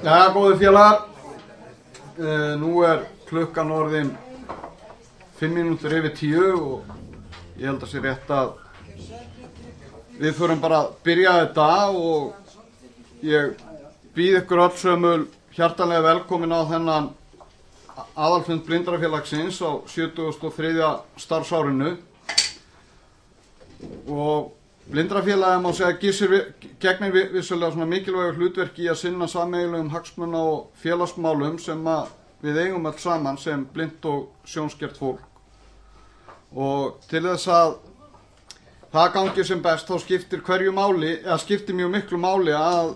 Já, góði félagar, nú klukkan orðin 5 mínútur yfir 10 og ég held að sé rétt að við förum bara að byrja þetta og ég býð ykkur öll sömul hjartanlega velkomin á þennan aðalfund Blindrafélagsins á 73. starfsárinu og Blindrafélagið má segja gegnir vissulega svona mikilvægu hlutverki í að sinna sameiginlegum hagsmuna og félagsmálum sem við eigum öll saman sem blind og sjónskert fólk. Og til þess að það gangi sem best þá skiptir mjög miklu máli að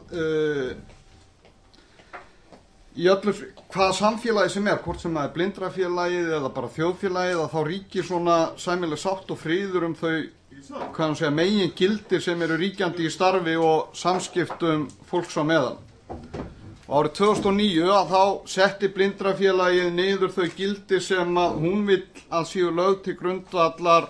í öllu hvaða samfélagi sem hvort sem það Blindrafélagið eða bara þjóðfélagið, að þá ríkir svona sæmileg sátt og fríður þau megin gildir sem eru ríkjandi í starfi og samskiptum fólks á meðal. Og árið 2009 að þá setti Blindrafélagið niður þau gildi sem hún vill að séu lögð til grundvallar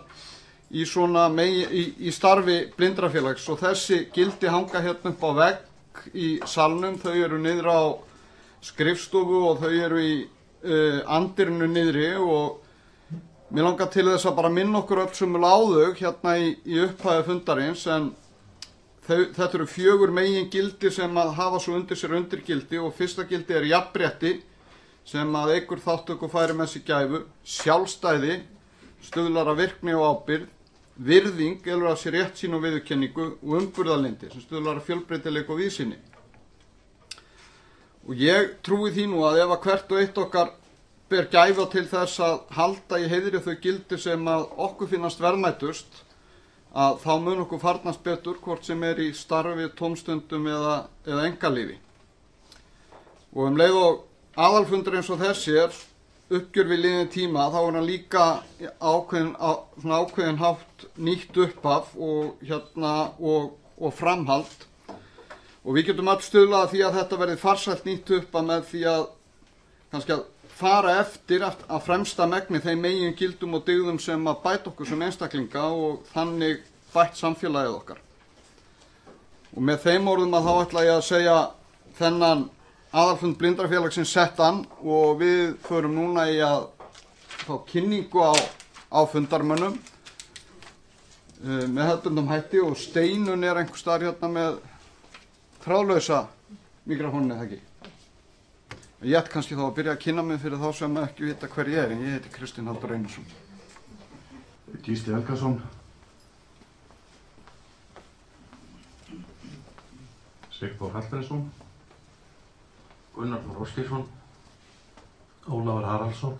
í starfi Blindrafélags, og þessi gildi hanga hérna upp á vegg í salnum. Þau eru niður á skrifstofu og þau eru í andirinu niðri, og mér langar til þess að bara minna okkur öll sömul á þau hérna í upphæðu fundarins, en þetta eru 4 megin gildi sem að hafa svo undir sér undirgildi, og fyrsta gildi jafnrétti sem að eykur þátttöku og færir með sér gæfu, sjálfstæði, stuðlar að virkni og ábyrgð, virðing, elur að sér réttsýn og viðurkenningu, og umburðarlyndi sem stuðlar að fjölbreytileika og víðsýni. Og ég trúi því nú að ef að hvert og eitt okkar ber gæfa til þess að halda í heiðri þau gildi sem að okkur finnast verðmætust, að þá mun okkur farnast betur hvort sem í starfi, tómstundum eða einkalífi. Og leið og aðalfundur eins og þessi uppgjör við liðin tíma, þá hann líka ákveðin hátt nýtt upphaf og framhald. Og við getum öll stuðlað að því að þetta verði farsælt nýtt upphaf með því að kannski að fara eftir að fremsta megni þeim megin gildum og dygðum sem að bæta okkur sem einstaklinga og þannig bætt samfélagið okkar. Og með þeim orðum að þá ætla ég að segja þennan aðalfund Blindrafélagsins settan, og við förum núna í að fá kynningu á fundarmönnum með hefðbundum hætti, og Steinun einhvers staðar hérna með þráðlausa mikrofóninu, eða ekki? Ég ætti kannski þá að byrja að kynna mig fyrir þá sem ekki vita hver ég en ég heiti Kristinn Halldór Einarsson. Gísli Helgason. Sigþór Hallfreðsson. Gunnar Þór Ásgeirsson. Ólafur Haraldsson.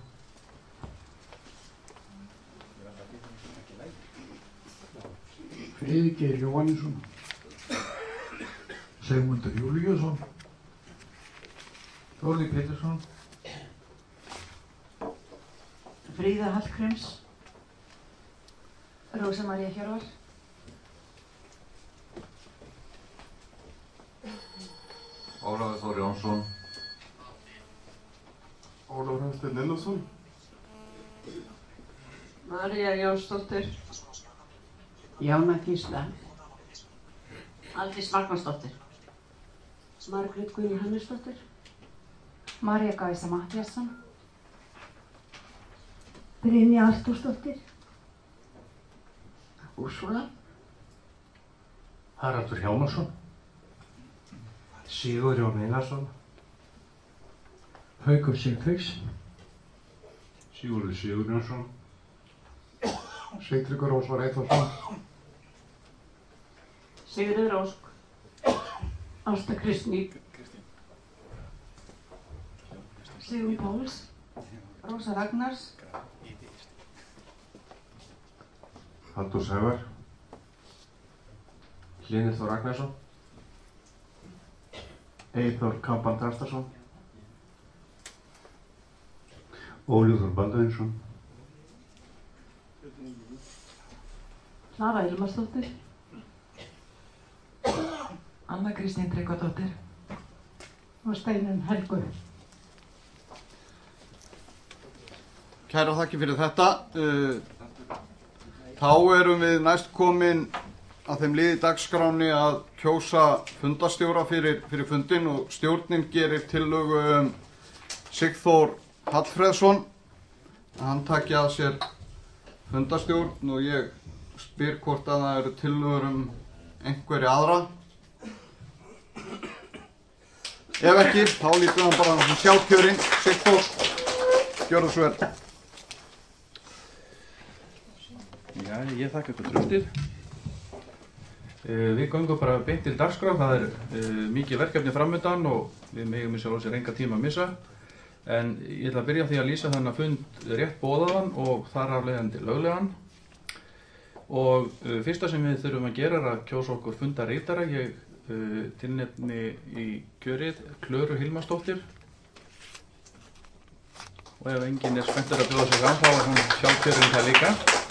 Friðgeir Jóhannesson. Sigmundur Júlíusson. Þórði Pétursson. Fríða Hallgríms. Rósa María Hjörvar. Ólafur Þór Jónsson. Ólafur Hafsteinn Einarsson. María Jónsdóttir. Jána Gísla. Aldís Magnúsdóttir. Margrét Guðný Hannesdóttir. María Gæsa Matthíasson. Brynja Artúrsdóttir. Úrsúla. Haraldur Hjálmarsson. Sigurjón Einarsson. Haukur Sigtryggs. Sigurður Sigurjónsson. Sigtryggur Ósvar Eyþórsson. Sigurður Ósk. Ásta Kristný. Sigrún Páls. Rósa Ragnars. Halldór Sævar. Hlynur Þór Ragnarsson. Eyþór Kampan Þrastarson. Ólafur Baldvinsson. Klara Hilmarsdóttir. Anna Kristín Tryggvadóttir. Og Steinun Helgu. Kæra þakki fyrir þetta. Þá erum við næst komin að þeim liði dagskráni að kjósa fundastjóra fyrir fundin og stjórnin gerir tillögu Sigþór Hallfreðsson að hann taki að sér fundastjórn og ég spyr hvort að það eru tillögur einhverja aðra. Ef ekki, þá lítum við hann bara sjálfkjörinn. Sigþór, gjörðu svo vel. Já, ég þakka ykkur tröstið. Við göngum bara beint til dagskrár. Það mikið verkefni framöndan og við megum í sjálf og sér enga tíma að missa. En ég ætla að byrja á því að lýsa þennan fund rétt boðaðan og þar af leiðandi löglegan. Og fyrsta sem við þurfum að gera að kjósa okkur fundarritara. Ég tilnefni í kjörið Klöru Hilmarsdóttir. Og ef enginn spenntur að bjóða sig fram, þá hún sjálfkjörinn það líka.